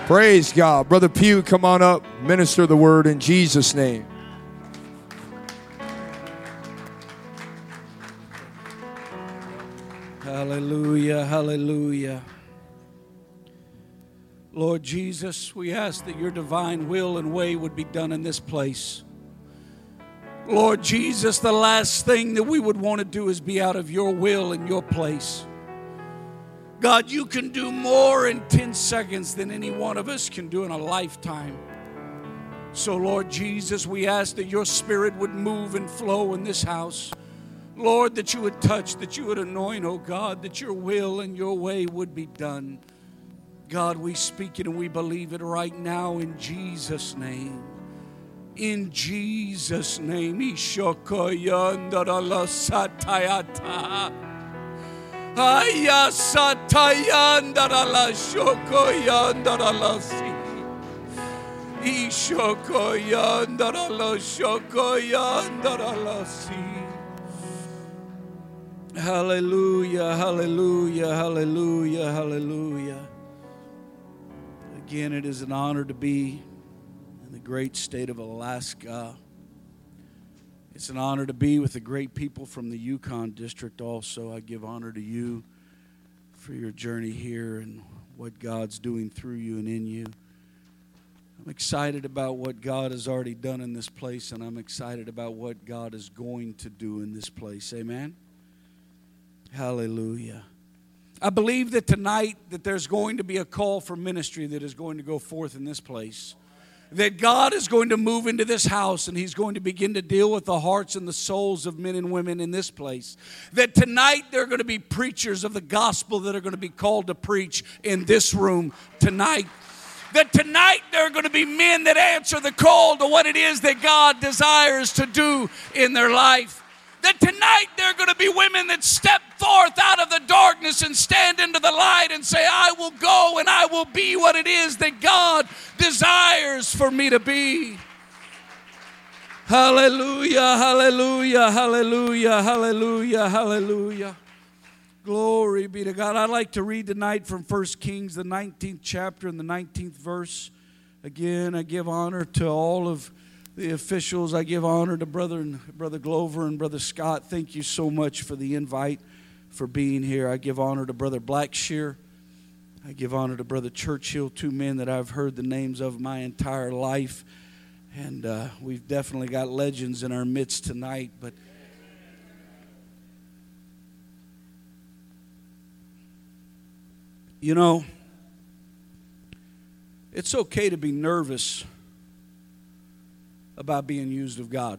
Praise God. Brother Pugh, come on up. Minister the word in Jesus' name. Hallelujah, hallelujah. Lord Jesus, we ask that your divine will and way would be done in this place. Lord Jesus, the last thing that we would want to do is be out of your will and your place. God, you can do more in 10 seconds than any one of us can do in a lifetime. So, Lord Jesus, we ask that your spirit would move and flow in this house. Lord, that you would touch, that you would anoint, oh God, that your will and your way would be done. God, we speak it and we believe it right now in Jesus' name. In Jesus' name. Aya satayandara shokoyandara si. Ishokoyandara shokoyandara si. Hallelujah, hallelujah, hallelujah, hallelujah. Again, it is an honor to be in the great state of Alaska. It's an honor to be with the great people from the Yukon District also. I give honor to you for your journey here and what God's doing through you and in you. I'm excited about what God has already done in this place, and I'm excited about what God is going to do in this place. Amen? Hallelujah. I believe that tonight that there's going to be a call for ministry that is going to go forth in this place. That God is going to move into this house and He's going to begin to deal with the hearts and the souls of men and women in this place. That tonight there are going to be preachers of the gospel that are going to be called to preach in this room tonight. That tonight there are going to be men that answer the call to what it is that God desires to do in their life. That tonight there are going to be women that step forth out of the darkness and stand into the light and say, I will go and I will be what it is that God desires for me to be. Hallelujah, hallelujah, hallelujah, hallelujah, hallelujah. Glory be to God. I'd like to read tonight from 1 Kings, the 19th chapter and the 19th verse. Again, I give honor to all of the officials. I give honor to Brother Glover and Brother Scott. Thank you so much for the invite, for being here. I give honor to Brother Blackshear. I give honor to Brother Churchill, two men that I've heard the names of my entire life. And we've definitely got legends in our midst tonight. But you know, it's okay to be nervous about being used of God.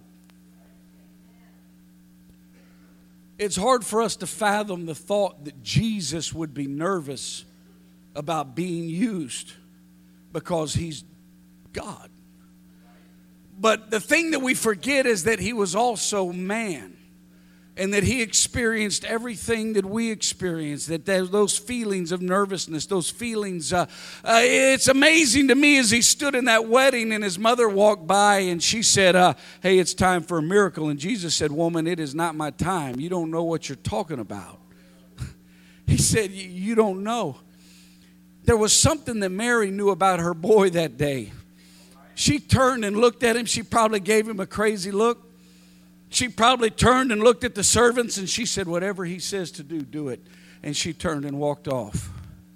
It's hard for us to fathom the thought that Jesus would be nervous about being used because He's God. But the thing that we forget is that He was also man, and that He experienced everything that we experienced, that those feelings of nervousness, those feelings, it's amazing to me as He stood in that wedding and His mother walked by and she said, hey, it's time for a miracle. And Jesus said, woman, it is not my time. You don't know what you're talking about. He said, you don't know. There was something that Mary knew about her boy that day. She turned and looked at him. She probably gave him a crazy look. She probably turned and looked at the servants and she said, whatever he says to do, do it. And she turned and walked off.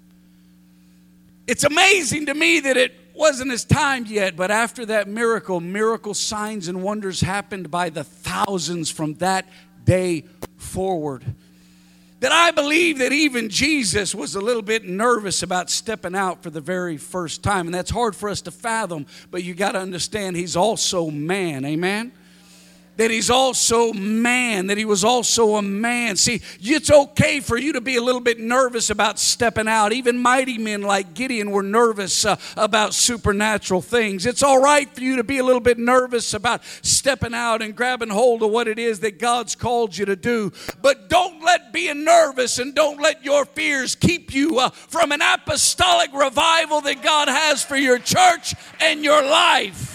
It's amazing to me that it wasn't his time yet, but after that miracle signs and wonders happened by the thousands from that day forward. That I believe that even Jesus was a little bit nervous about stepping out for the very first time. And that's hard for us to fathom, but you got to understand He's also man. Amen? That He's also man, that He was also a man. See, it's okay for you to be a little bit nervous about stepping out. Even mighty men like Gideon were nervous about supernatural things. It's all right for you to be a little bit nervous about stepping out and grabbing hold of what it is that God's called you to do. But don't let being nervous and don't let your fears keep you from an apostolic revival that God has for your church and your life.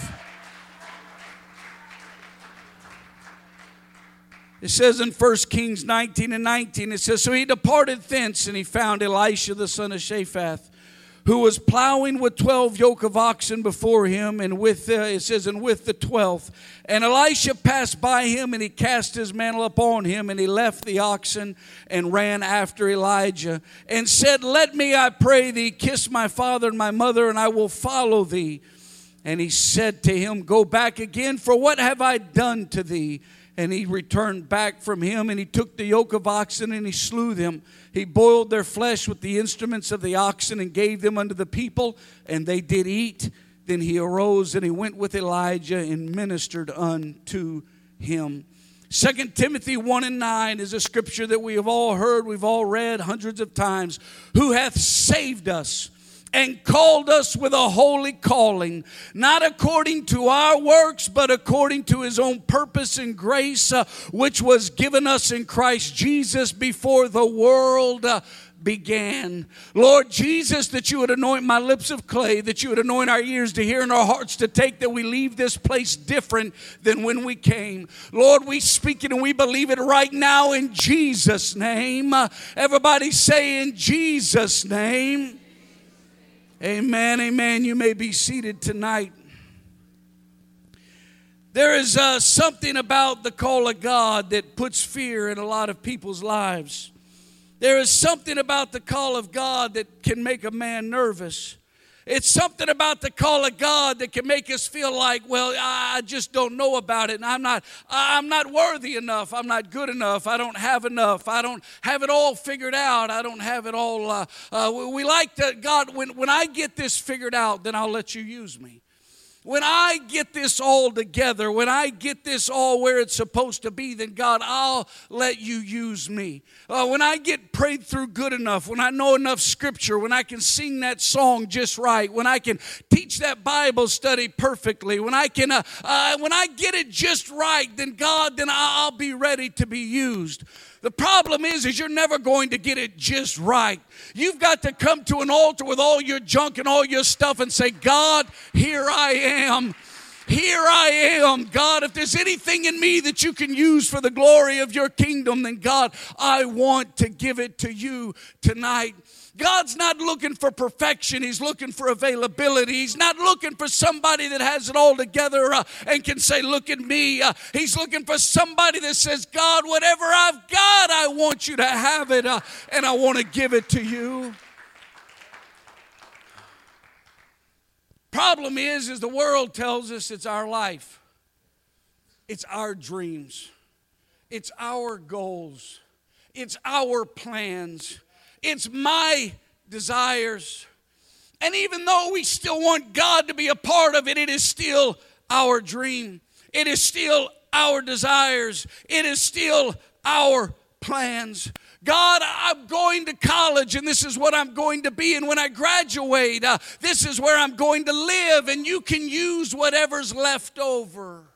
It says in 1 Kings 19 and 19, it says, so he departed thence, and he found Elisha the son of Shaphat, who was plowing with 12 yoke of oxen before him, and with the 12th. And Elisha passed by him, and he cast his mantle upon him, and he left the oxen and ran after Elijah, and said, Let me, I pray thee, kiss my father and my mother, and I will follow thee. And he said to him, Go back again, for what have I done to thee? And he returned back from him, and he took the yoke of oxen, and he slew them. He boiled their flesh with the instruments of the oxen, and gave them unto the people, and they did eat. Then he arose, and he went with Elijah, and ministered unto him. 2 Timothy 1:9 is a scripture that we have all heard, we've all read hundreds of times. Who hath saved us and called us with a holy calling, not according to our works, but according to his own purpose and grace, which was given us in Christ Jesus before the world began. Lord Jesus, that you would anoint my lips of clay, that you would anoint our ears to hear and our hearts to take, that we leave this place different than when we came. Lord, we speak it and we believe it right now in Jesus' name. Everybody say, in Jesus' name. Amen, amen. You may be seated tonight. There is something about the call of God that puts fear in a lot of people's lives. There is something about the call of God that can make a man nervous. It's something about the call of God that can make us feel like, well, I just don't know about it, and I'm not worthy enough. I'm not good enough. I don't have enough. I don't have it all figured out. I don't have it all. We like to, God, when I get this figured out, then I'll let you use me. When I get this all together, when I get this all where it's supposed to be, then God, I'll let you use me. When I get prayed through good enough, when I know enough scripture, when I can sing that song just right, when I can teach that Bible study perfectly, when I can, when I get it just right, then God, then I'll be ready to be used. The problem is you're never going to get it just right. You've got to come to an altar with all your junk and all your stuff and say, God, here I am. Here I am, God. If there's anything in me that you can use for the glory of your kingdom, then God, I want to give it to you tonight. God's not looking for perfection. He's looking for availability. He's not looking for somebody that has it all together and can say, look at me. He's looking for somebody that says, God, whatever I've got, I want you to have it, and I want to give it to you. Problem is the world tells us it's our life. It's our dreams. It's our goals. It's our plans. It's my desires. And even though we still want God to be a part of it, it is still our dream. It is still our desires. It is still our plans. God, I'm going to college and this is what I'm going to be. And when I graduate, this is where I'm going to live. And you can use whatever's left over.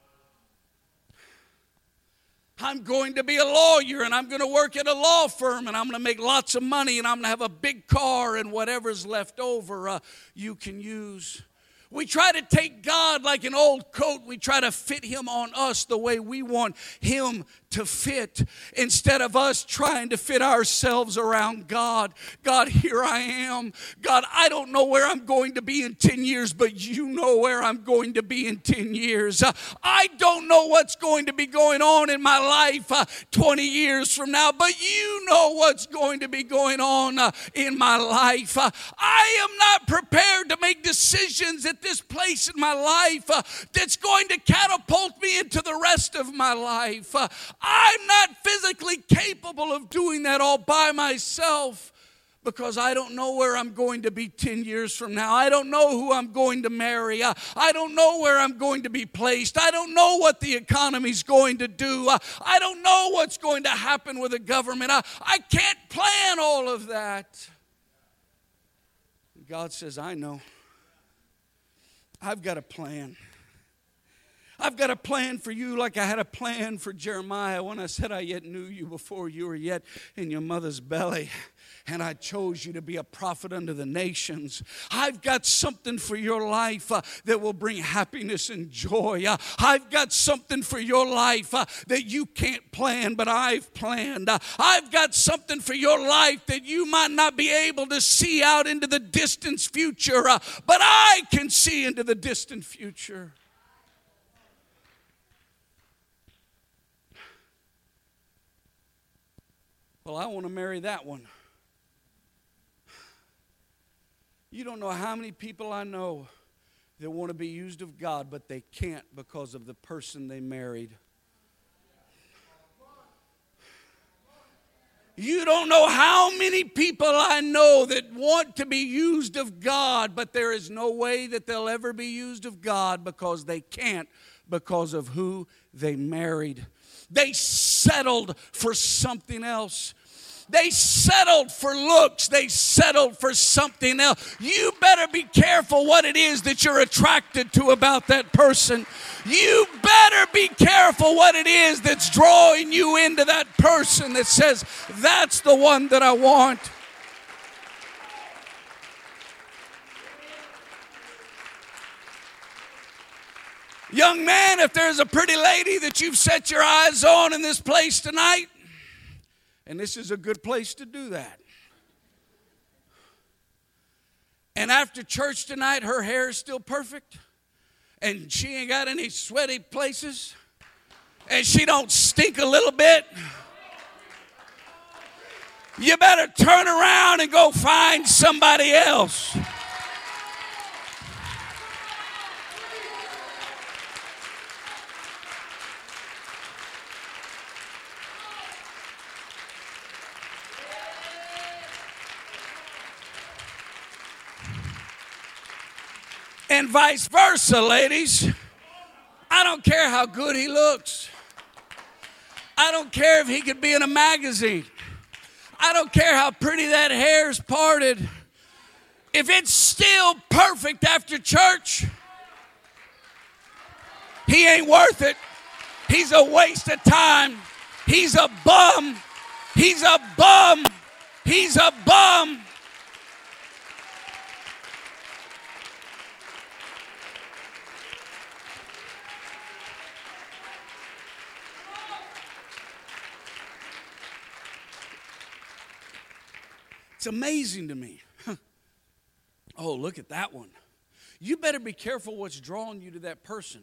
I'm going to be a lawyer and I'm going to work at a law firm and I'm going to make lots of money and I'm going to have a big car, and whatever's left over you can use. We try to take God like an old coat. We try to fit him on us the way we want him to fit, instead of us trying to fit ourselves around God. God, here I am. God, I don't know where I'm going to be in 10 years, but you know where I'm going to be in 10 years. I don't know what's going to be going on in my life 20 years from now, but you know what's going to be going on in my life. I am not prepared to make decisions at this place in my life that's going to catapult me into the rest of my life. I'm not physically capable of doing that all by myself, because I don't know where I'm going to be 10 years from now. I don't know who I'm going to marry. I don't know where I'm going to be placed. I don't know what the economy's going to do. I don't know what's going to happen with the government. I can't plan all of that. God says, I know. I've got a plan. I've got a plan for you like I had a plan for Jeremiah when I said I yet knew you before you were yet in your mother's belly. And I chose you to be a prophet unto the nations. I've got something for your life that will bring happiness and joy. I've got something for your life that you can't plan, but I've planned. I've got something for your life that you might not be able to see out into the distant future, but I can see into the distant future. Well, I want to marry that one. You don't know how many people I know that want to be used of God, but they can't because of the person they married. You don't know how many people I know that want to be used of God, but there is no way that they'll ever be used of God because they can't, because of who they married. They settled for something else. They settled for looks. They settled for something else. You better be careful what it is that you're attracted to about that person. You better be careful what it is that's drawing you into that person that says, that's the one that I want. Young man, if there's a pretty lady that you've set your eyes on in this place tonight, and this is a good place to do that. And after church tonight, her hair is still perfect. And she ain't got any sweaty places. And she don't stink a little bit. You better turn around and go find somebody else. And vice versa, ladies. I don't care how good he looks. I don't care if he could be in a magazine. I don't care how pretty that hair's parted. If it's still perfect after church, he ain't worth it. He's a waste of time. He's a bum. He's a bum. He's a bum. It's amazing to me. Oh, look at that one. You better be careful what's drawing you to that person.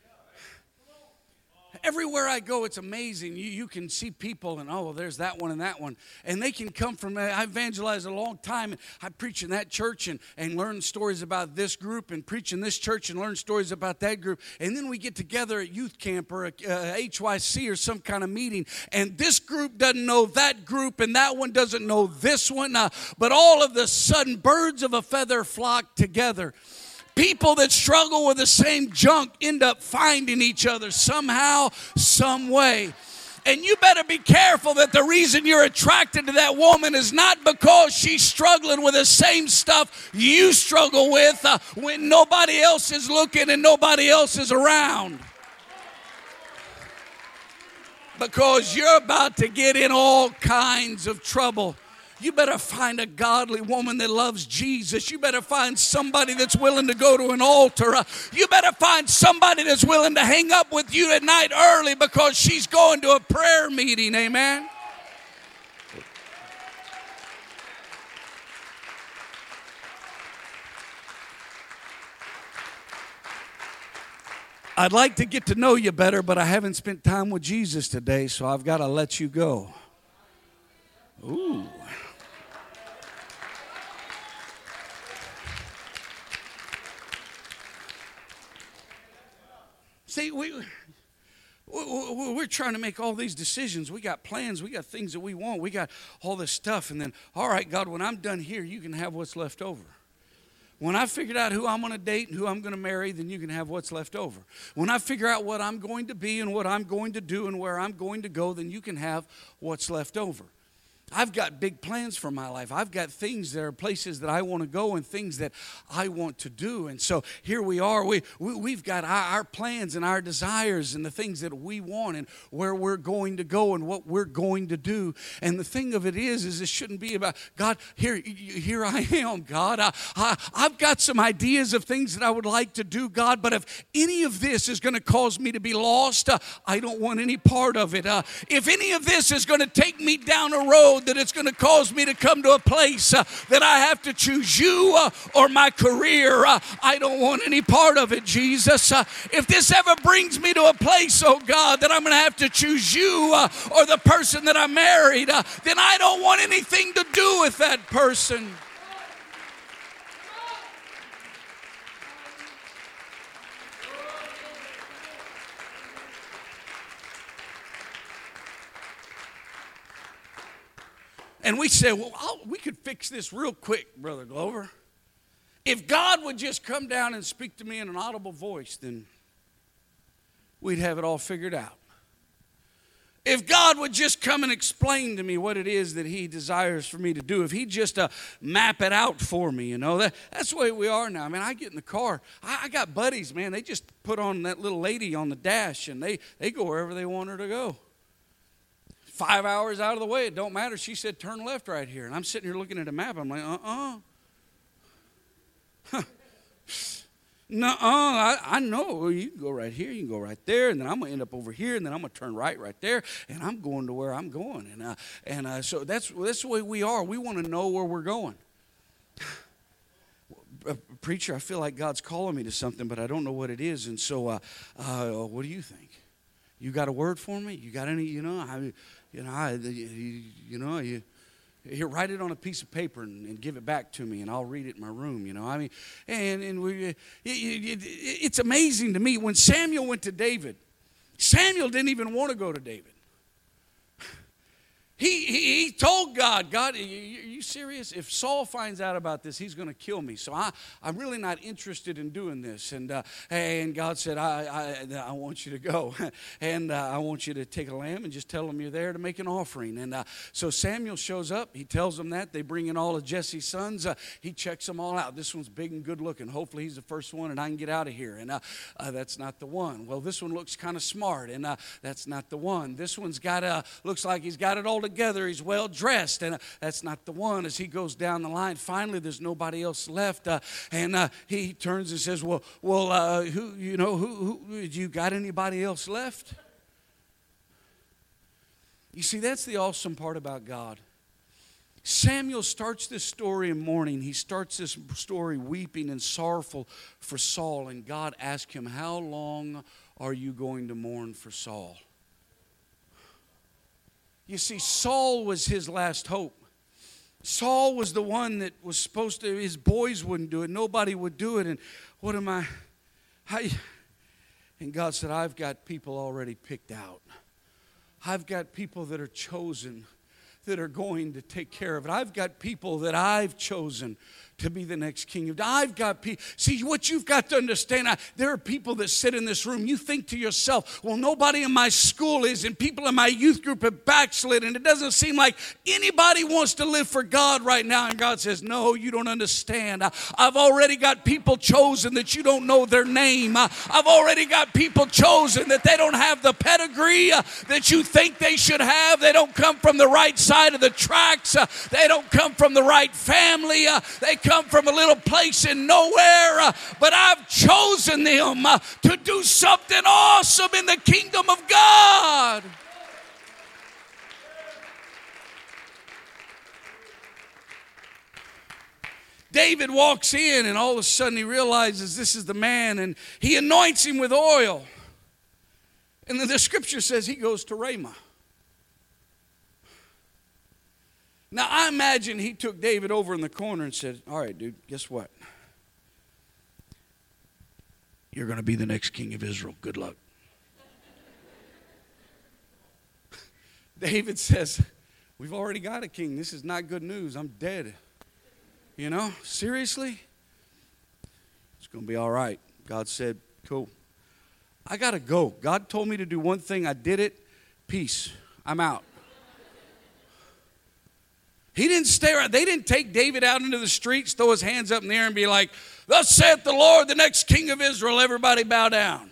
Everywhere I go, it's amazing. You can see people and, oh, well, there's that one and that one. And they can come from, I evangelized a long time. And I preach in that church and learn stories about this group and preach in this church and learn stories about that group. And then we get together at youth camp or a HYC or some kind of meeting. And this group doesn't know that group and that one doesn't know this one. But all of a sudden, birds of a feather flock together. People that struggle with the same junk end up finding each other somehow, some way. And you better be careful that the reason you're attracted to that woman is not because she's struggling with the same stuff you struggle with when nobody else is looking and nobody else is around. Because you're about to get in all kinds of trouble. You better find a godly woman that loves Jesus. You better find somebody that's willing to go to an altar. You better find somebody that's willing to hang up with you at night early because she's going to a prayer meeting. Amen. I'd like to get to know you better, but I haven't spent time with Jesus today, so I've got to let you go. Ooh. See, we're trying to make all these decisions. We got plans. We got things that we want. We got all this stuff. And then, all right, God, when I'm done here, you can have what's left over. When I figured out who I'm going to date and who I'm going to marry, then you can have what's left over. When I figure out what I'm going to be and what I'm going to do and where I'm going to go, then you can have what's left over. I've got big plans for my life. I've got things that are places that I want to go and things that I want to do. And so here we are. We've got our plans and our desires and the things that we want and where we're going to go and what we're going to do. And the thing of it is it shouldn't be about, God, here I am, God. I've got some ideas of things that I would like to do, God, but if any of this is going to cause me to be lost, I don't want any part of it. If any of this is going to take me down a road that it's going to cause me to come to a place that I have to choose you or my career, I don't want any part of it, Jesus. If this ever brings me to a place, oh God, that I'm going to have to choose you or the person that I married, then I don't want anything to do with that person. And we say, well, we could fix this real quick, Brother Glover. If God would just come down and speak to me in an audible voice, then we'd have it all figured out. If God would just come and explain to me what it is that he desires for me to do, if he'd just map it out for me, that's the way we are now. I mean, I get in the car. I got buddies, man. They just put on that little lady on the dash, and they go wherever they want her to go. 5 hours out of the way, it don't matter. She said, turn left right here. And I'm sitting here looking at a map. I'm like, Nuh-uh, I know. You can go right here, you can go right there, and then I'm going to end up over here, and then I'm going to turn right there, and I'm going to where I'm going. And so that's the way we are. We want to know where we're going. Preacher, I feel like God's calling me to something, but I don't know what it is. And so what do you think? You got a word for me? You got any, you write it on a piece of paper and give it back to me, and I'll read it in my room. It's amazing to me. When Samuel went to David, Samuel didn't even want to go to David. He told God, are you serious? If Saul finds out about this, he's going to kill me. So I'm really not interested in doing this. And God said, I want you to go. And I want you to take a lamb and just tell them you're there to make an offering. And so Samuel shows up. He tells them that. They bring in all of Jesse's sons. He checks them all out. This one's big and good looking. Hopefully he's the first one and I can get out of here. And that's not the one. Well, this one looks kind of smart. And that's not the one. This one's looks like he's got it all together. He's well dressed, and that's not the one. As he goes down the line, finally there's nobody else left, and he turns and says, "Well, who you got anybody else left?" You see, that's the awesome part about God. Samuel starts this story in mourning. He starts this story weeping and sorrowful for Saul, and God asks him, "How long are you going to mourn for Saul?" You see, Saul was his last hope. Saul was the one that was supposed to, his boys wouldn't do it. Nobody would do it. And what am I? And God said, I've got people already picked out. I've got people that are chosen that are going to take care of it. I've got people that I've chosen to be the next king. I've got people. See, what you've got to understand, there are people that sit in this room. You think to yourself, well, nobody in my school is, and people in my youth group have backslid, and it doesn't seem like anybody wants to live for God right now. And God says, no, you don't understand. I've already got people chosen that you don't know their name. I've already got people chosen that they don't have the pedigree that you think they should have. They don't come from the right side of the tracks. They don't come from the right family. They come from a little place in nowhere, but I've chosen them to do something awesome in the kingdom of God. David walks in, and all of a sudden he realizes this is the man, and he anoints him with oil. And then the scripture says he goes to Ramah. Now, I imagine he took David over in the corner and said, all right, dude, guess what? You're going to be the next king of Israel. Good luck. David says, we've already got a king. This is not good news. I'm dead. Seriously? It's going to be all right. God said, cool. I got to go. God told me to do one thing. I did it. Peace. I'm out. He didn't stay around. They didn't take David out into the streets, throw his hands up in the air and be like, thus saith the Lord, the next king of Israel, everybody bow down.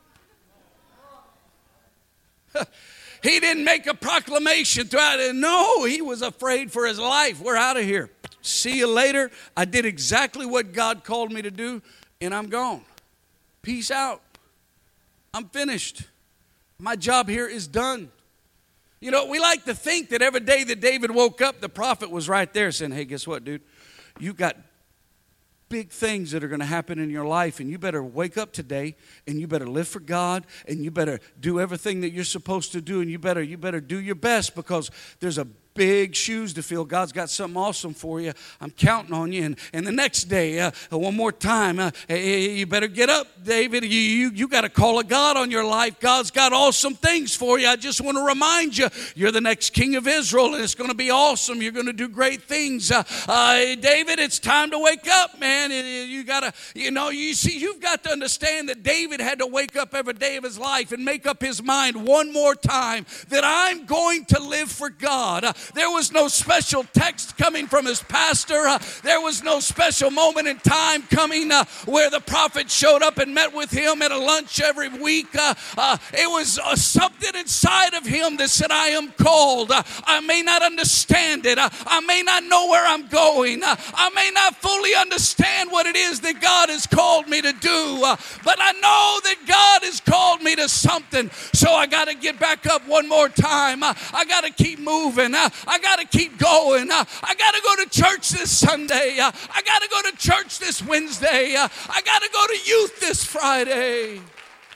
He didn't make a proclamation throughout it. No, he was afraid for his life. We're out of here. See you later. I did exactly what God called me to do, and I'm gone. Peace out. I'm finished. My job here is done. You know, we like to think that every day that David woke up, the prophet was right there saying, hey, guess what, dude? You got big things that are going to happen in your life, and you better wake up today, and you better live for God, and you better do everything that you're supposed to do, and you better do your best, because there's a big shoes to fill. God's got something awesome for you. I'm counting on you. And the next day, one more time, you better get up, David. You got a call of God on your life. God's got awesome things for you. I just want to remind you, you're the next king of Israel, and it's going to be awesome. You're going to do great things. David, it's time to wake up, man. You got to, you see, you've got to understand that David had to wake up every day of his life and make up his mind one more time that I'm going to live for God. There was no special text coming from his pastor. There was no special moment in time coming where the prophet showed up and met with him at a lunch every week. It was something inside of him that said, I am called. I may not understand it. I may not know where I'm going. I may not fully understand what it is that God has called me to do. But I know that God has called me to something. So I got to get back up one more time. I got to keep moving. I got to keep going. I got to go to church this Sunday. I got to go to church this Wednesday. I got to go to youth this Friday. You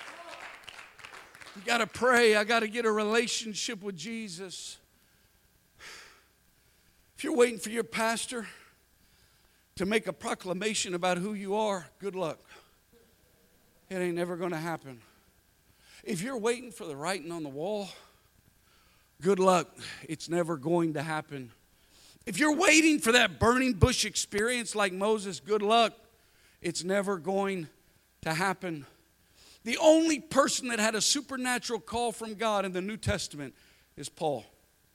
got to pray. I got to get a relationship with Jesus. If you're waiting for your pastor to make a proclamation about who you are, good luck. It ain't never going to happen. If you're waiting for the writing on the wall, good luck. It's never going to happen. If you're waiting for that burning bush experience like Moses, good luck. It's never going to happen. The only person that had a supernatural call from God in the New Testament is Paul.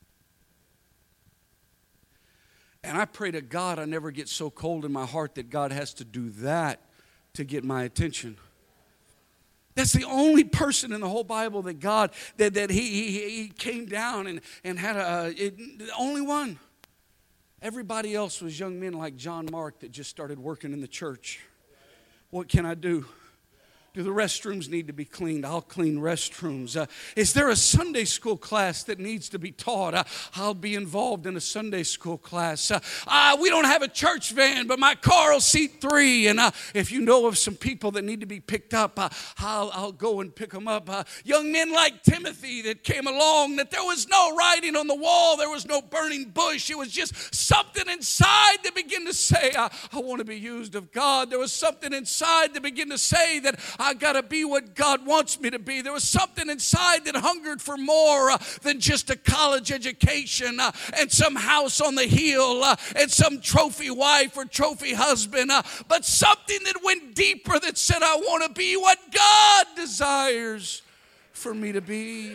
And I pray to God I never get so cold in my heart that God has to do that to get my attention. That's the only person in the whole Bible that God, that he came down and had the only one. Everybody else was young men like John Mark that just started working in the church. What can I do? Do the restrooms need to be cleaned? I'll clean restrooms. Is there a Sunday school class that needs to be taught? I'll be involved in a Sunday school class. We don't have a church van, but my car will seat 3. And if you know of some people that need to be picked up, I'll go and pick them up. Young men like Timothy that came along, that there was no writing on the wall. There was no burning bush. It was just something inside that began to say, I want to be used of God. There was something inside that began to say that I got to be what God wants me to be. There was something inside that hungered for more than just a college education and some house on the hill and some trophy wife or trophy husband, but something that went deeper that said, I want to be what God desires for me to be.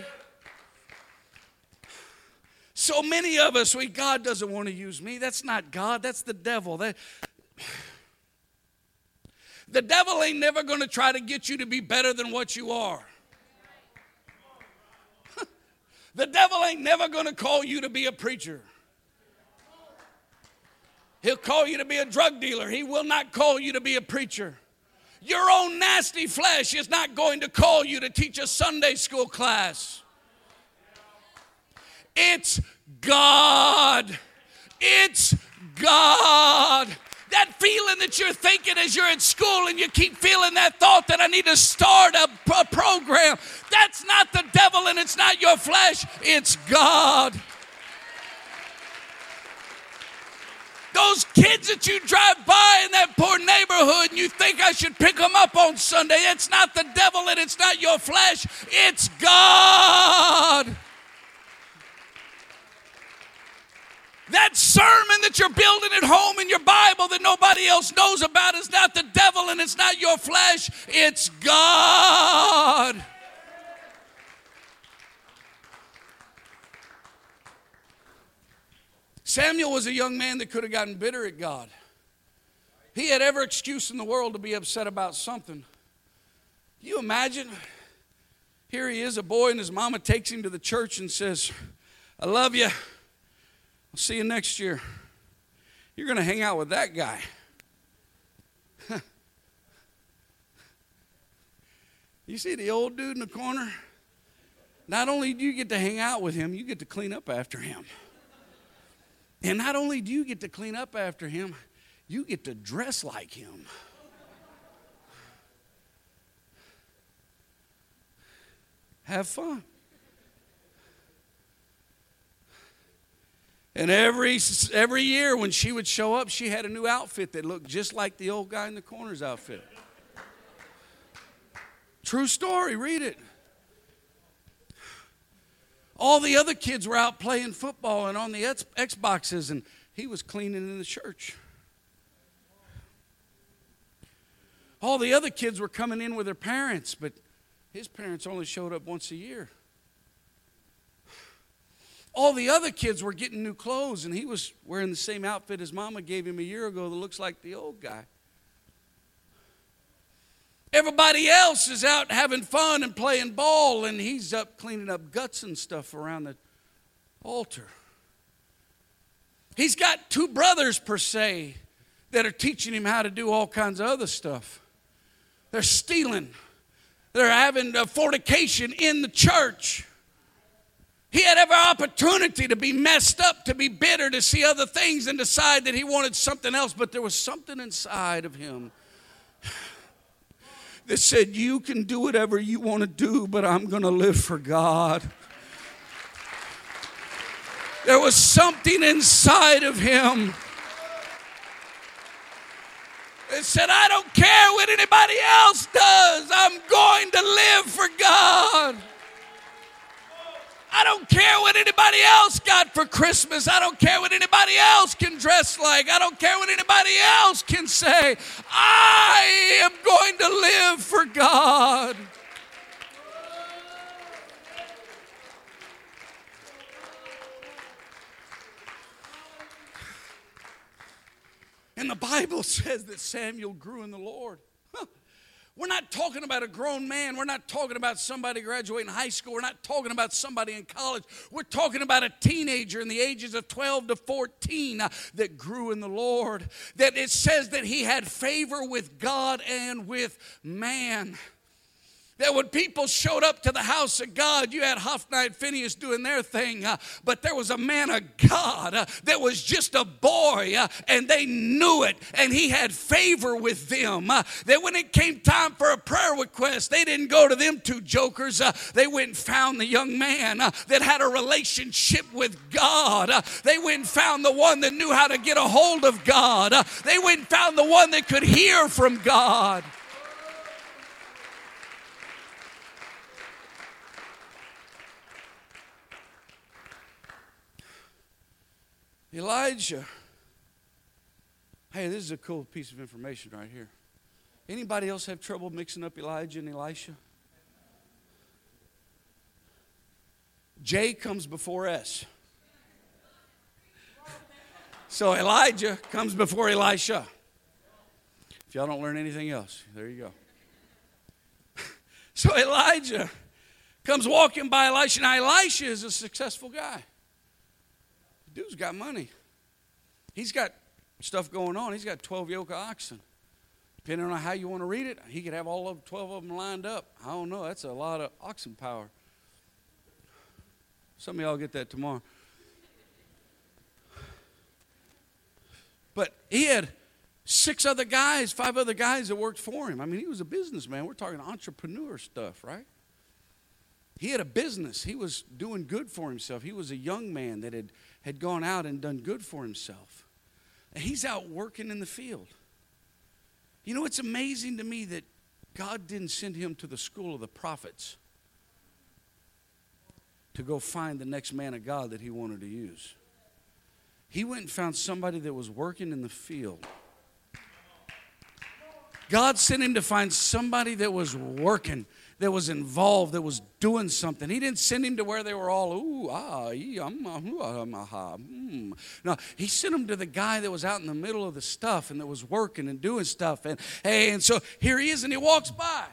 So many of us, God doesn't want to use me. That's not God. That's the devil. The devil ain't never going to try to get you to be better than what you are. The devil ain't never going to call you to be a preacher. He'll call you to be a drug dealer. He will not call you to be a preacher. Your own nasty flesh is not going to call you to teach a Sunday school class. It's God. It's God. That feeling that you're thinking as you're in school and you keep feeling that thought that I need to start a program, that's not the devil and it's not your flesh, it's God. Those kids that you drive by in that poor neighborhood and you think I should pick them up on Sunday, it's not the devil and it's not your flesh, it's God. That sermon that you're building at home in your Bible that nobody else knows about is not the devil and it's not your flesh, it's God. Samuel was a young man that could have gotten bitter at God. He had every excuse in the world to be upset about something. Can you imagine? Here he is, a boy, and his mama takes him to the church and says, I love you. I'll see you next year. You're going to hang out with that guy. You see the old dude in the corner? Not only do you get to hang out with him, you get to clean up after him. And not only do you get to clean up after him, you get to dress like him. Have fun. And every year when she would show up, she had a new outfit that looked just like the old guy in the corner's outfit. True story, read it. All the other kids were out playing football and on the Xboxes, and he was cleaning in the church. All the other kids were coming in with their parents, but his parents only showed up once a year. All the other kids were getting new clothes, and he was wearing the same outfit his mama gave him a year ago that looks like the old guy. Everybody else is out having fun and playing ball, and he's up cleaning up guts and stuff around the altar. He's got two brothers, per se, that are teaching him how to do all kinds of other stuff. They're stealing. They're having fornication in the church. He had every opportunity to be messed up, to be bitter, to see other things and decide that he wanted something else. But there was something inside of him that said, you can do whatever you want to do, but I'm going to live for God. There was something inside of him that said, I don't care what anybody else does. I'm going to live for God. I don't care what anybody else got for Christmas. I don't care what anybody else can dress like. I don't care what anybody else can say. I am going to live for God. And the Bible says that Samuel grew in the Lord. We're not talking about a grown man. We're not talking about somebody graduating high school. We're not talking about somebody in college. We're talking about a teenager in the ages of 12 to 14 that grew in the Lord. That it says that he had favor with God and with man. That when people showed up to the house of God, you had Hophni and Phinehas doing their thing, but there was a man of God that was just a boy, and they knew it, and he had favor with them. That when it came time for a prayer request, they didn't go to them two jokers. They went and found the young man that had a relationship with God. They went and found the one that knew how to get a hold of God. They went and found the one that could hear from God. Elijah. Hey, this is a cool piece of information right here. Anybody else have trouble mixing up Elijah and Elisha? J comes before S. So Elijah comes before Elisha. If y'all don't learn anything else, there you go. So Elijah comes walking by Elisha. Now Elisha is a successful guy. Dude's got money. He's got stuff going on. He's got 12 yoke of oxen. Depending on how you want to read it, he could have all of 12 of them lined up. I don't know. That's a lot of oxen power. Some of y'all get that tomorrow. But he had 5 other guys that worked for him. I mean, he was a businessman. We're talking entrepreneur stuff, right? He had a business. He was doing good for himself. He was a young man that had gone out and done good for himself. And he's out working in the field. You know, it's amazing to me that God didn't send him to the school of the prophets to go find the next man of God that he wanted to use. He went and found somebody that was working in the field. God sent him to find somebody that was working, that was involved, that was doing something. He didn't send him to where they were all, ooh, ah, No, he sent him to the guy that was out in the middle of the stuff and that was working and doing stuff. And so here he is, and he walks by.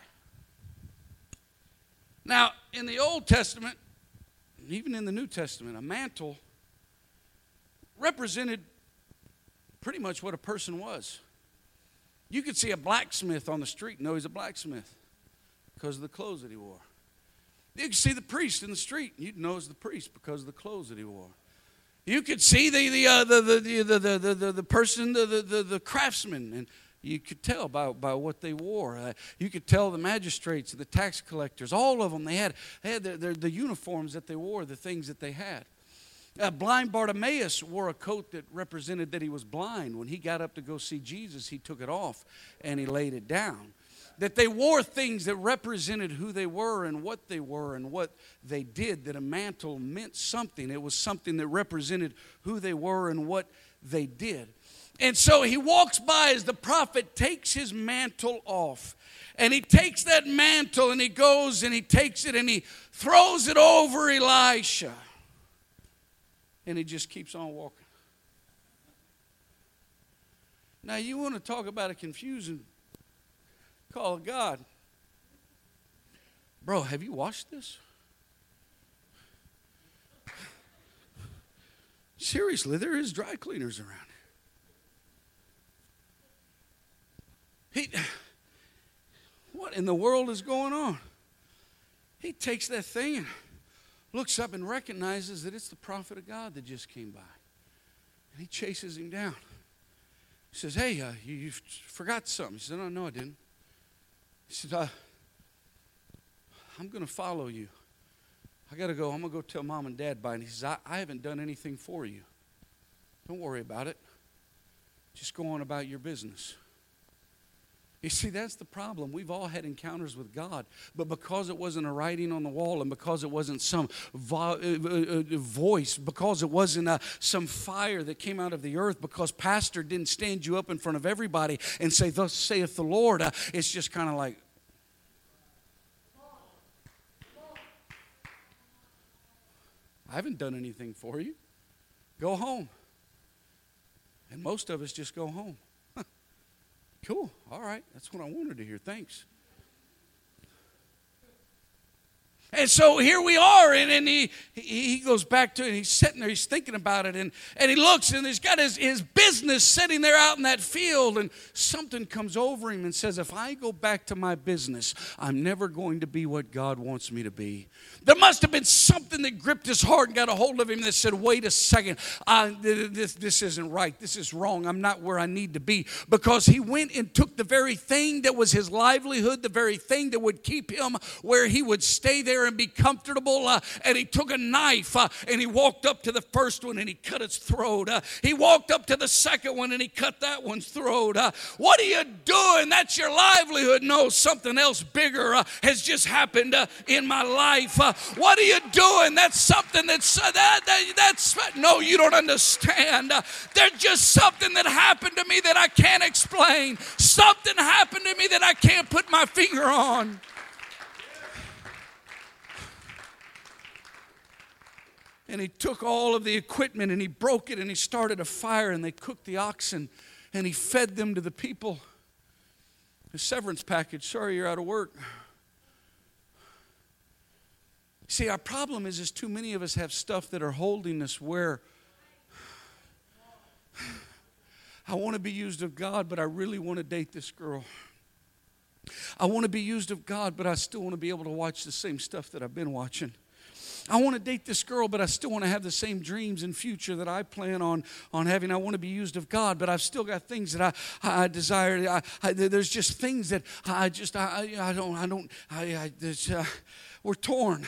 Now, in the Old Testament, even in the New Testament, a mantle represented pretty much what a person was. You could see a blacksmith on the street and know he's a blacksmith because of the clothes that he wore. You could see the priest in the street and you'd know he's the priest because of the clothes that he wore. You could see the person, the craftsman, and you could tell by what they wore. You could tell the magistrates, the tax collectors, all of them, they had the uniforms that they wore, the things that they had. Blind Bartimaeus wore a coat that represented that he was blind. When he got up to go see Jesus, he took it off and he laid it down. That they wore things that represented who they were and what they did, that a mantle meant something. It was something that represented who they were and what they did. And so he walks by as the prophet takes his mantle off. And he takes that mantle and he goes and he takes it and he throws it over Elisha. And he just keeps on walking. Now, you want to talk about a confusing call of God. Bro, have you watched this? Seriously, there is dry cleaners around. What in the world is going on? He takes that thing and looks up and recognizes that it's the prophet of God that just came by. And he chases him down. He says, hey, you forgot something. He said, no, I didn't. He said, I'm going to follow you. I got to go. I'm going to go tell mom and dad bye. And he says, I haven't done anything for you. Don't worry about it. Just go on about your business. You see, that's the problem. We've all had encounters with God, but because it wasn't a writing on the wall and because it wasn't some voice, because it wasn't some fire that came out of the earth, because pastor didn't stand you up in front of everybody and say, thus saith the Lord, it's just kind of like, I haven't done anything for you. Go home. And most of us just go home. Cool. All right. That's what I wanted to hear. Thanks. And so here we are, and he goes back to it, and he's sitting there, he's thinking about it, and he looks, and he's got his business sitting there out in that field, and something comes over him and says, if I go back to my business, I'm never going to be what God wants me to be. There must have been something that gripped his heart and got a hold of him that said, wait a second, this isn't right, this is wrong, I'm not where I need to be, because he went and took the very thing that was his livelihood, the very thing that would keep him where he would stay there and be comfortable, and he took a knife and he walked up to the first one and he cut its throat. He walked up to the second one and he cut that one's throat. What are you doing? That's your livelihood. No, something else bigger has just happened in my life. What are you doing? That's something that's no, you don't understand. There's just something that happened to me that I can't explain. Something happened to me that I can't put my finger on. And he took all of the equipment and he broke it and he started a fire and they cooked the oxen and he fed them to the people. A severance package. Sorry, you're out of work. See, our problem is too many of us have stuff that are holding us where I want to be used of God, but I really want to date this girl. I want to be used of God, but I still want to be able to watch the same stuff that I've been watching. I want to date this girl, but I still want to have the same dreams and future that I plan on having. I want to be used of God, but I've still got things that I desire. There's just things that we're torn.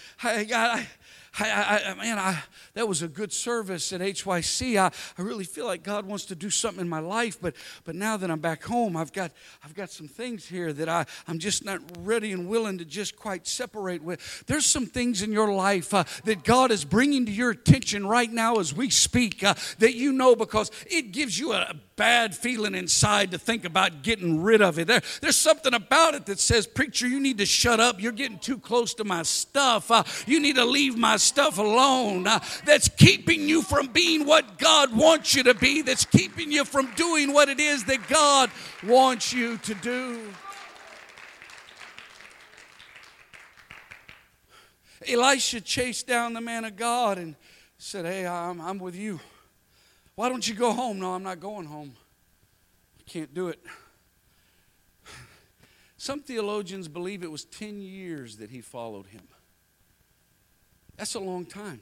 That was a good service at HYC. I really feel like God wants to do something in my life, but now that I'm back home, I've got some things here that I'm just not ready and willing to just quite separate with. There's some things in your life that God is bringing to your attention right now as we speak that you know, because it gives you a bad feeling inside to think about getting rid of it. There's something about it that says, preacher, you need to shut up. You're getting too close to my stuff. You need to leave my stuff alone. That's keeping you from being what God wants you to be. That's keeping you from doing what it is that God wants you to do. Elisha chased down the man of God and said, hey, I'm with you. Why don't you go home? No, I'm not going home. I can't do it. Some theologians believe it was 10 years that he followed him. That's a long time.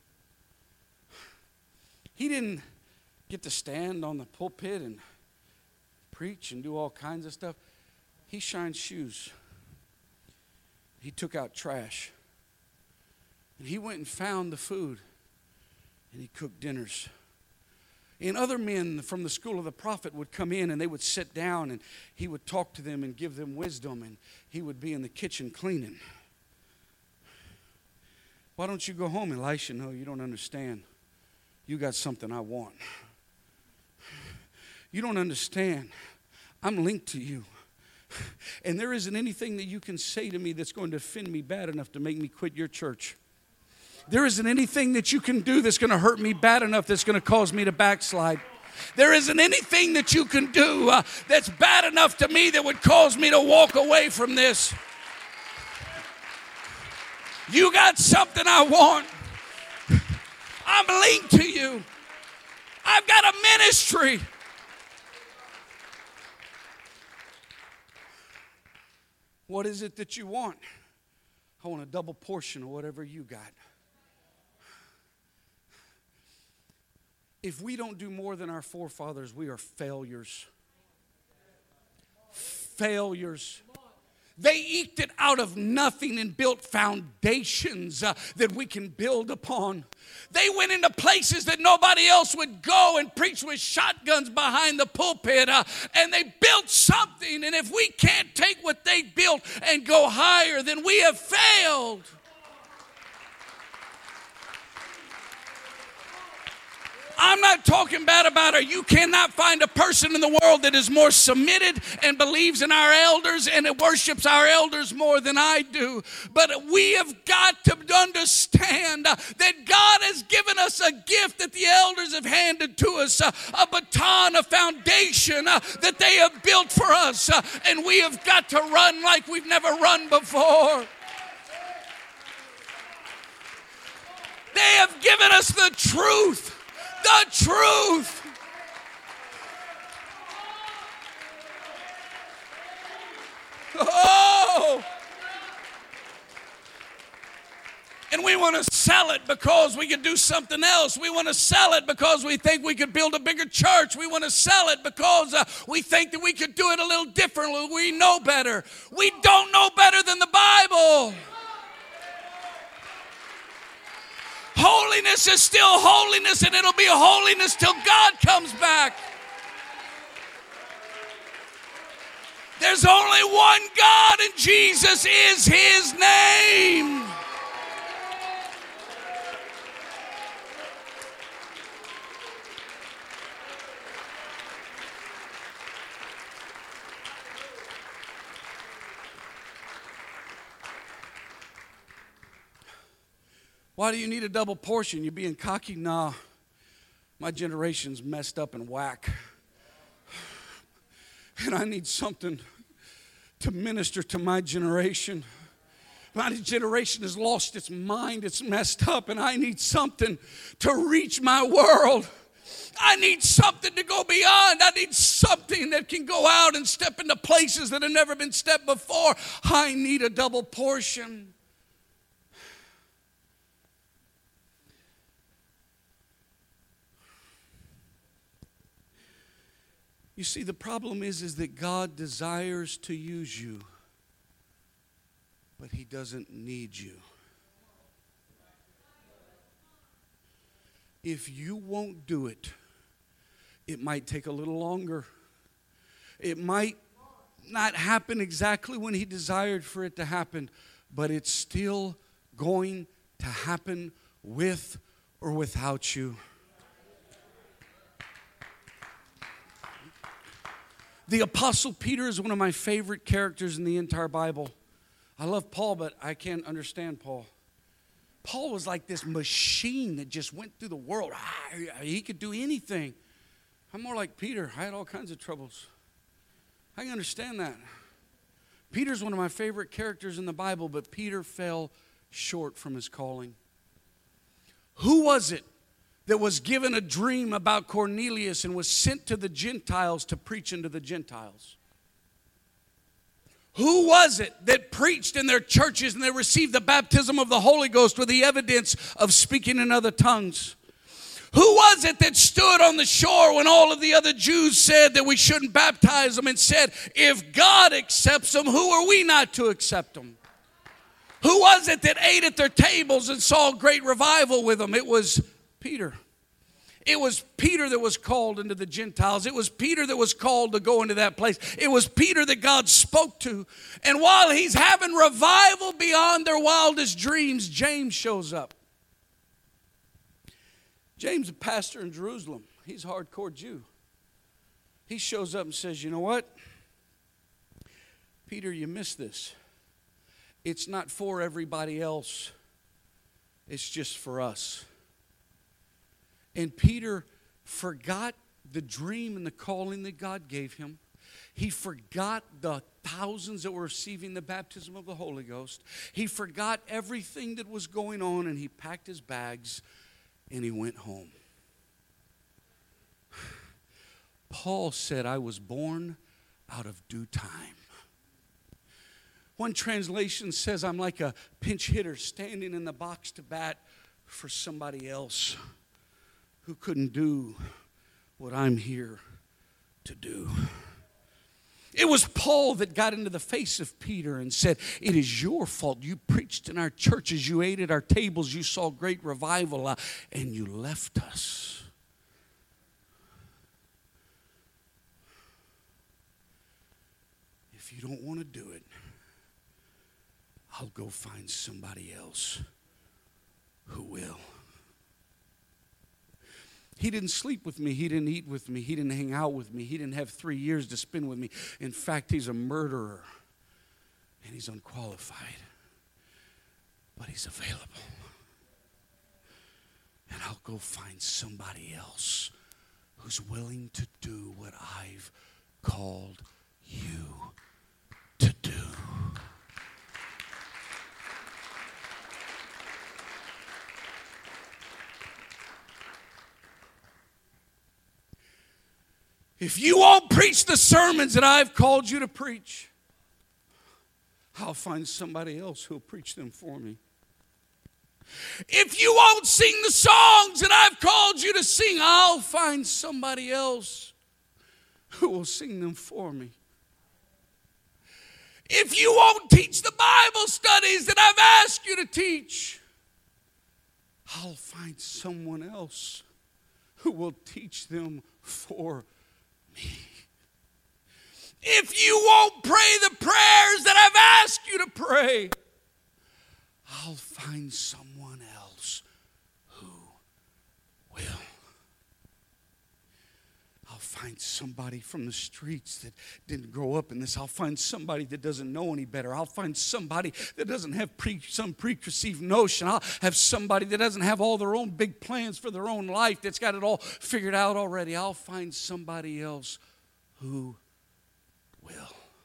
He didn't get to stand on the pulpit and preach and do all kinds of stuff. He shined shoes. He took out trash. And he went and found the food. And he cooked dinners. And other men from the school of the prophet would come in and they would sit down and he would talk to them and give them wisdom, and he would be in the kitchen cleaning. Why don't you go home, Elisha? No, you don't understand. You got something I want. You don't understand. I'm linked to you. And there isn't anything that you can say to me that's going to offend me bad enough to make me quit your church. There isn't anything that you can do that's going to hurt me bad enough that's going to cause me to backslide. There isn't anything that you can do that's bad enough to me that would cause me to walk away from this. You got something I want. I'm linked to you. I've got a ministry. What is it that you want? I want a double portion of whatever you got. If we don't do more than our forefathers, we are failures. Failures. They eked it out of nothing and built foundations that we can build upon. They went into places that nobody else would go and preach with shotguns behind the pulpit, and they built something. And if we can't take what they built and go higher, then we have failed. I'm not talking bad about her. You cannot find a person in the world that is more submitted and believes in our elders and it worships our elders more than I do. But we have got to understand that God has given us a gift that the elders have handed to us, a baton, a foundation that they have built for us. And we have got to run like we've never run before. They have given us the truth. The truth. Oh. And we want to sell it because we could do something else. We want to sell it because we think we could build a bigger church. We want to sell it because we think that we could do it a little differently. We know better. We don't know better than the Bible. Holiness is still holiness, and it'll be holiness till God comes back. There's only one God, and Jesus is his name. Why do you need a double portion? You being cocky? Nah, my generation's messed up and whack. And I need something to minister to my generation. My generation has lost its mind. It's messed up, and I need something to reach my world. I need something to go beyond. I need something that can go out and step into places that have never been stepped before. I need a double portion. You see, the problem is that God desires to use you, but he doesn't need you. If you won't do it, it might take a little longer. It might not happen exactly when he desired for it to happen, but it's still going to happen with or without you. The Apostle Peter is one of my favorite characters in the entire Bible. I love Paul, but I can't understand Paul. Paul was like this machine that just went through the world. He could do anything. I'm more like Peter. I had all kinds of troubles. I can understand that. Peter's one of my favorite characters in the Bible, but Peter fell short from his calling. Who was it that was given a dream about Cornelius and was sent to the Gentiles to preach unto the Gentiles? Who was it that preached in their churches and they received the baptism of the Holy Ghost with the evidence of speaking in other tongues? Who was it that stood on the shore when all of the other Jews said that we shouldn't baptize them and said, if God accepts them, who are we not to accept them? Who was it that ate at their tables and saw great revival with them? It was Peter. It was Peter that was called into the Gentiles. It was Peter that was called to go into that place. It was Peter that God spoke to. And while he's having revival beyond their wildest dreams, James shows up. James, a pastor in Jerusalem. He's a hardcore Jew. He shows up and says, you know what? Peter, you missed this. It's not for everybody else. It's just for us. And Peter forgot the dream and the calling that God gave him. He forgot the thousands that were receiving the baptism of the Holy Ghost. He forgot everything that was going on, and he packed his bags and he went home. Paul said, I was born out of due time. One translation says, I'm like a pinch hitter standing in the box to bat for somebody else who couldn't do what I'm here to do. It was Paul that got into the face of Peter and said, it is your fault. You preached in our churches. You ate at our tables. You saw great revival, and you left us. If you don't want to do it, I'll go find somebody else who will. He didn't sleep with me. He didn't eat with me. He didn't hang out with me. He didn't have 3 years to spend with me. In fact, he's a murderer. And he's unqualified. But he's available. And I'll go find somebody else who's willing to do what I've called you to do. If you won't preach the sermons that I've called you to preach, I'll find somebody else who'll preach them for me. If you won't sing the songs that I've called you to sing, I'll find somebody else who will sing them for me. If you won't teach the Bible studies that I've asked you to teach, I'll find someone else who will teach them for me. If you won't pray the prayers that I've asked you to pray, I'll find someone else who will. I'll find somebody from the streets that didn't grow up in this. I'll find somebody that doesn't know any better. I'll find somebody that doesn't have some preconceived notion. I'll have somebody that doesn't have all their own big plans for their own life, that's got it all figured out already. I'll find somebody else who will.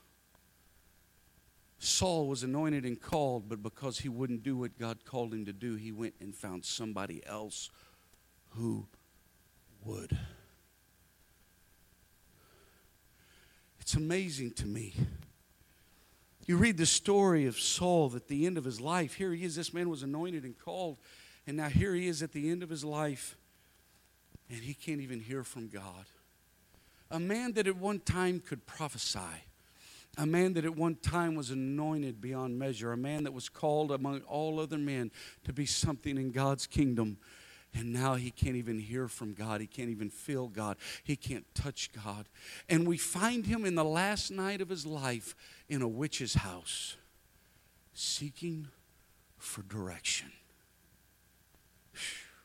Saul was anointed and called, but because he wouldn't do what God called him to do, he went and found somebody else who would. It's amazing to me. You read the story of Saul at the end of his life. Here he is. This man was anointed and called. And now here he is at the end of his life. And he can't even hear from God. A man that at one time could prophesy. A man that at one time was anointed beyond measure. A man that was called among all other men to be something in God's kingdom. And now he can't even hear from God. He can't even feel God. He can't touch God. And we find him in the last night of his life in a witch's house, seeking for direction.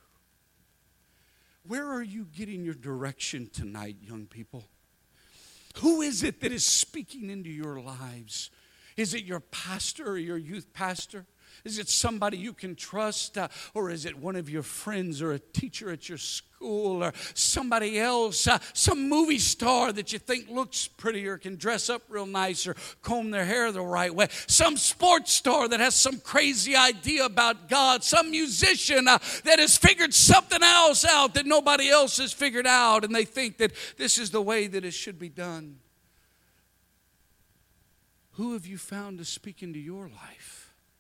Where are you getting your direction tonight, young people? Who is it that is speaking into your lives? Is it your pastor or your youth pastor? Is it somebody you can trust? Or is it one of your friends or a teacher at your school or somebody else? Some movie star that you think looks pretty or can dress up real nice or comb their hair the right way. Some sports star that has some crazy idea about God. Some musician that has figured something else out that nobody else has figured out. And they think that this is the way that it should be done. Who have you found to speak into your life?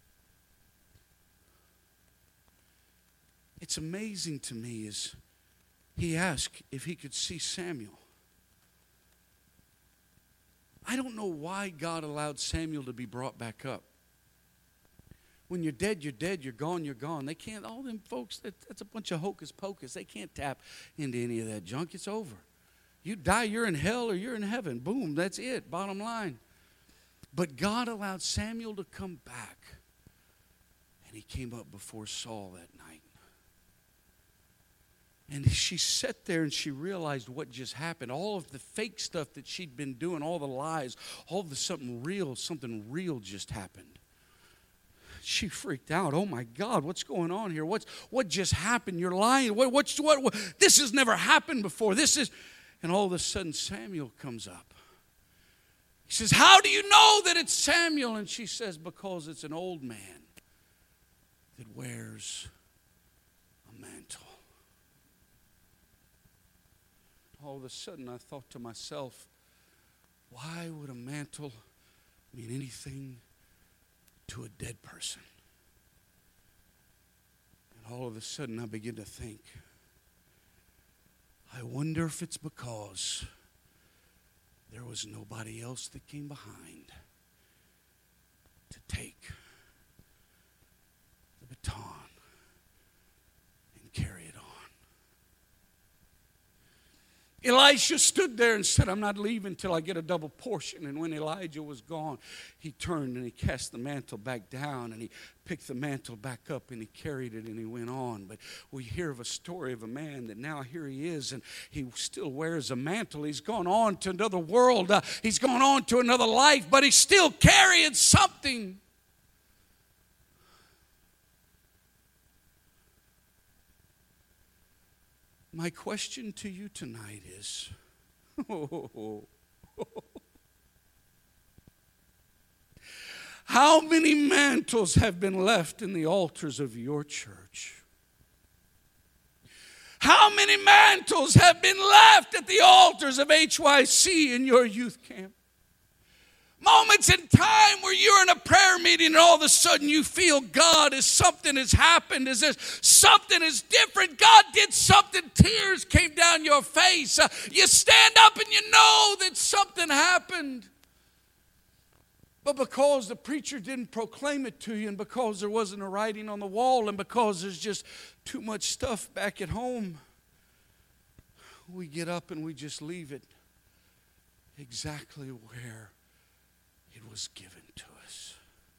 It's amazing to me as he asked if he could see Samuel. I don't know why God allowed Samuel to be brought back up. When you're dead, you're dead. You're gone, you're gone. They can't, all them folks, that's a bunch of hocus pocus. They can't tap into any of that junk. It's over. You die, you're in hell or you're in heaven. Boom, that's it, bottom line. But God allowed Samuel to come back. And he came up before Saul that night. And she sat there and she realized what just happened. All of the fake stuff that she'd been doing, all the lies, all of the something real just happened. She freaked out. Oh my God, what's going on here? What just happened? You're lying. What? This has never happened before. And all of a sudden Samuel comes up. He says, how do you know that it's Samuel? And she says, because it's an old man that wears a mantle. All of a sudden I thought to myself, why would a mantle mean anything to a dead person? And all of a sudden I begin to think, I wonder if it's because there was nobody else that came behind to take the baton and carry it on. Elisha stood there and said, I'm not leaving till I get a double portion. And when Elijah was gone, he turned and he cast the mantle back down and he picked the mantle back up and he carried it and he went on. But we hear of a story of a man that now here he is and he still wears a mantle. He's gone on to another world. He's gone on to another life, but he's still carrying something. My question to you tonight is, how many mantles have been left in the altars of your church? How many mantles have been left at the altars of HYC in your youth camp? Moments in time where you're in a prayer meeting and all of a sudden you feel God as something has happened, as if something is different. God did something. Tears came down your face. You stand up and you know that something happened. But because the preacher didn't proclaim it to you and because there wasn't a writing on the wall and because there's just too much stuff back at home, we get up and we just leave it exactly where it was given to us.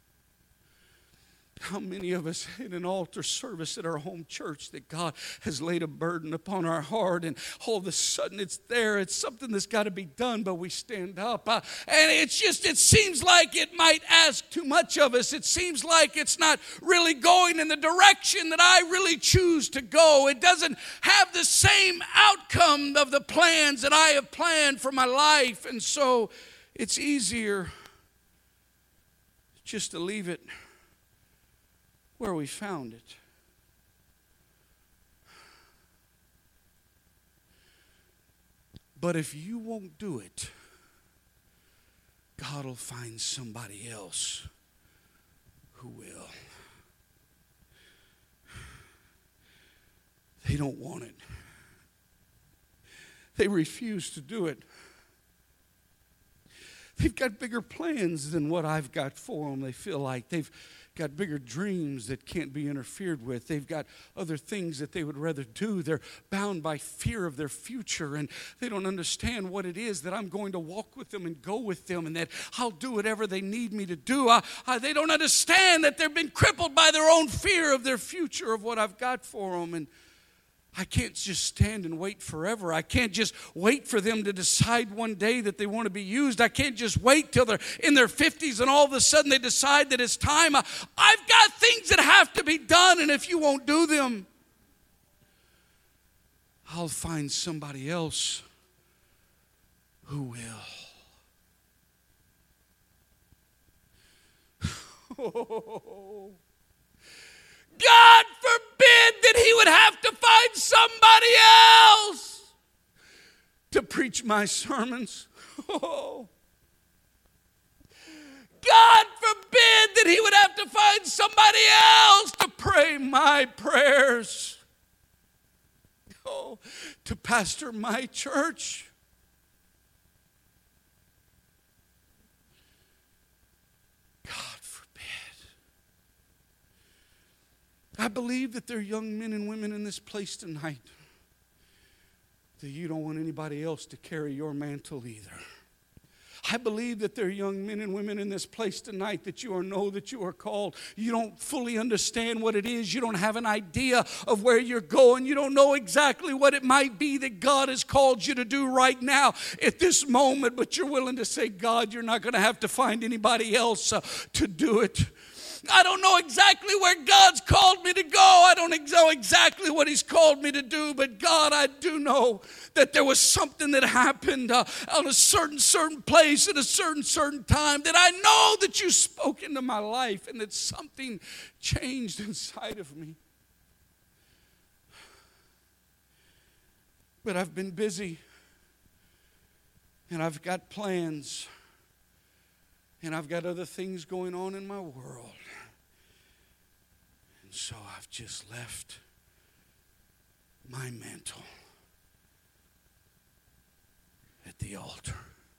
How many of us in an altar service at our home church that God has laid a burden upon our heart and all of a sudden it's there, it's something that's got to be done, but we stand up and it seems like it might ask too much of us. It seems like it's not really going in the direction that I really choose to go. It doesn't have the same outcome of the plans that I have planned for my life, and so it's easier just to leave it where we found it. But if you won't do it, God will find somebody else who will. They don't want it. They refuse to do it. They've got bigger plans than what I've got for them. They feel like they've got bigger dreams that can't be interfered with. They've got other things that they would rather do. They're bound by fear of their future, and they don't understand what it is that I'm going to walk with them and go with them and that I'll do whatever they need me to do. They don't understand that they've been crippled by their own fear of their future, of what I've got for them. And I can't just stand and wait forever. I can't just wait for them to decide one day that they want to be used. I can't just wait till they're in their 50s and all of a sudden they decide that it's time. I've got things that have to be done, and if you won't do them, I'll find somebody else who will. Oh. God forbid that he would have to find somebody else to preach my sermons. Oh. God forbid that he would have to find somebody else to pray my prayers. Oh, to pastor my church. I believe that there are young men and women in this place tonight that you don't want anybody else to carry your mantle either. I believe that there are young men and women in this place tonight that you know that you are called. You don't fully understand what it is. You don't have an idea of where you're going. You don't know exactly what it might be that God has called you to do right now at this moment, but you're willing to say, God, you're not going to have to find anybody else to do it. I don't know exactly where God's called me to go. I don't know exactly what he's called me to do. But God, I do know that there was something that happened on a certain place at a certain time that I know that you spoke into my life and that something changed inside of me. But I've been busy and I've got plans and I've got other things going on in my world. So I've just left my mantle at the altar.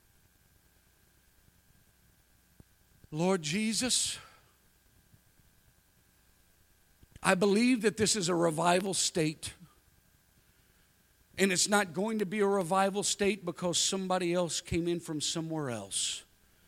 Lord Jesus, I believe that this is a revival state. And it's not going to be a revival state because somebody else came in from somewhere else.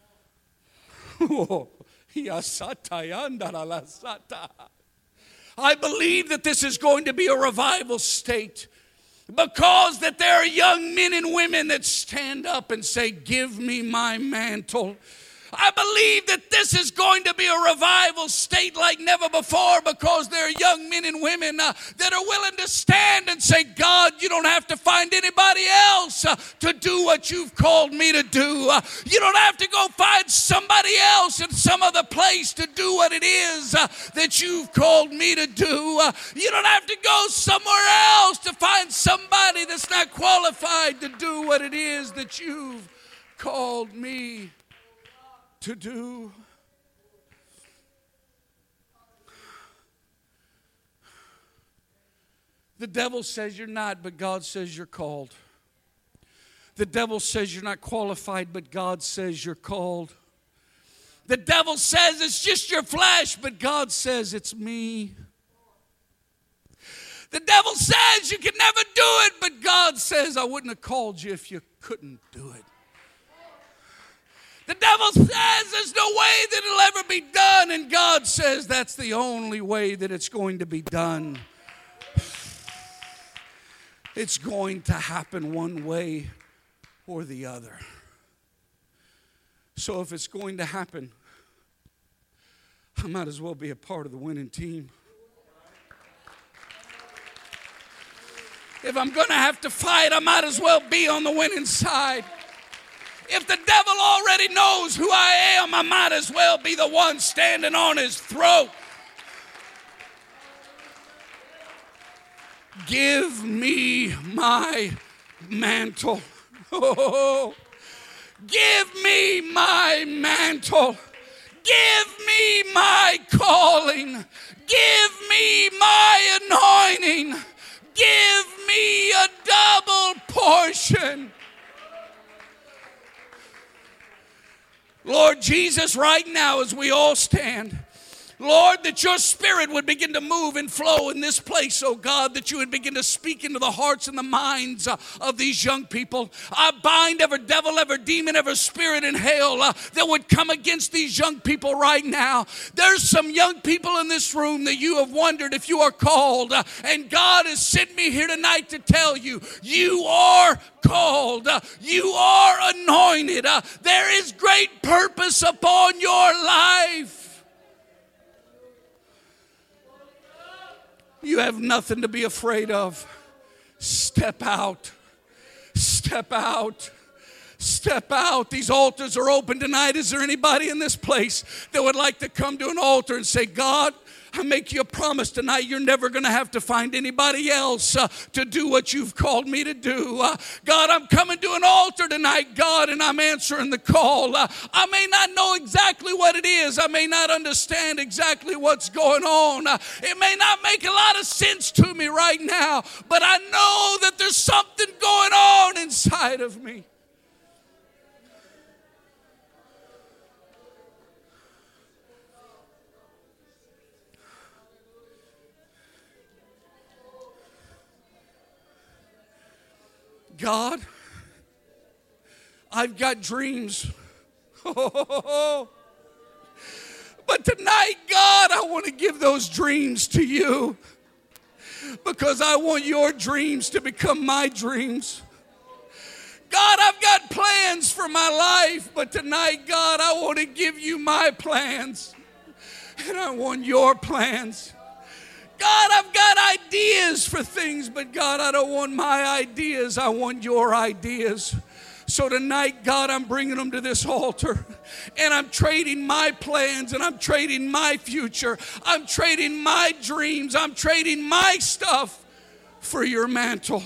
I believe that this is going to be a revival state because that there are young men and women that stand up and say, give me my mantle. I believe that this is going to be a revival state like never before because there are young men and women that are willing to stand and say, God, you don't have to find anybody else to do what you've called me to do. You don't have to go find somebody else in some other place to do what it is that you've called me to do. You don't have to go somewhere else to find somebody that's not qualified to do what it is that you've called me to do. The devil says you're not, but God says you're called. The devil says you're not qualified, but God says you're called. The devil says it's just your flesh, but God says it's me. The devil says you can never do it, but God says I wouldn't have called you if you couldn't do it. The devil says there's no way that it'll ever be done, and God says that's the only way that it's going to be done. It's going to happen one way or the other. So if it's going to happen, I might as well be a part of the winning team. If I'm going to have to fight, I might as well be on the winning side. If the devil already knows who I am, I might as well be the one standing on his throat. Give me my mantle. Oh, give me my mantle. Give me my calling. Give me my anointing. Give me a double portion. Lord Jesus, right now as we all stand, Lord, that your Spirit would begin to move and flow in this place, oh God, that you would begin to speak into the hearts and the minds of these young people. I bind every devil, every demon, every spirit in hell that would come against these young people right now. There's some young people in this room that you have wondered if you are called, and God has sent me here tonight to tell you, you are called. You are anointed. There is great purpose upon your life. You have nothing to be afraid of. Step out. Step out. Step out. These altars are open tonight. Is there anybody in this place that would like to come to an altar and say, God, I make you a promise tonight. You're never going to have to find anybody else to do what you've called me to do. God, I'm coming to an altar tonight, God, and I'm answering the call. I may not know exactly what it is. I may not understand exactly what's going on. It may not make a lot of sense to me right now, but I know that there's something going on inside of me. God, I've got dreams. But tonight, God, I want to give those dreams to you because I want your dreams to become my dreams. God, I've got plans for my life, but tonight, God, I want to give you my plans, and I want your plans. God, I've got ideas for things, but God, I don't want my ideas. I want your ideas. So tonight, God, I'm bringing them to this altar, and I'm trading my plans, and I'm trading my future. I'm trading my dreams. I'm trading my stuff for your mantle.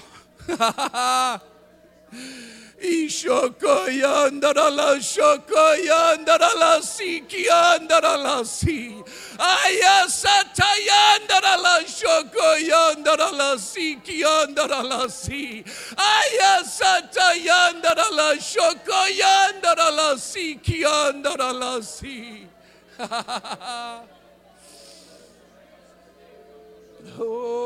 Ishakayandarala shakayandarala sikiyandarala si ayasatayandarala shakayandarala sikiyandarala si ayasatayandarala shakayandarala sikiyandarala si. Oh.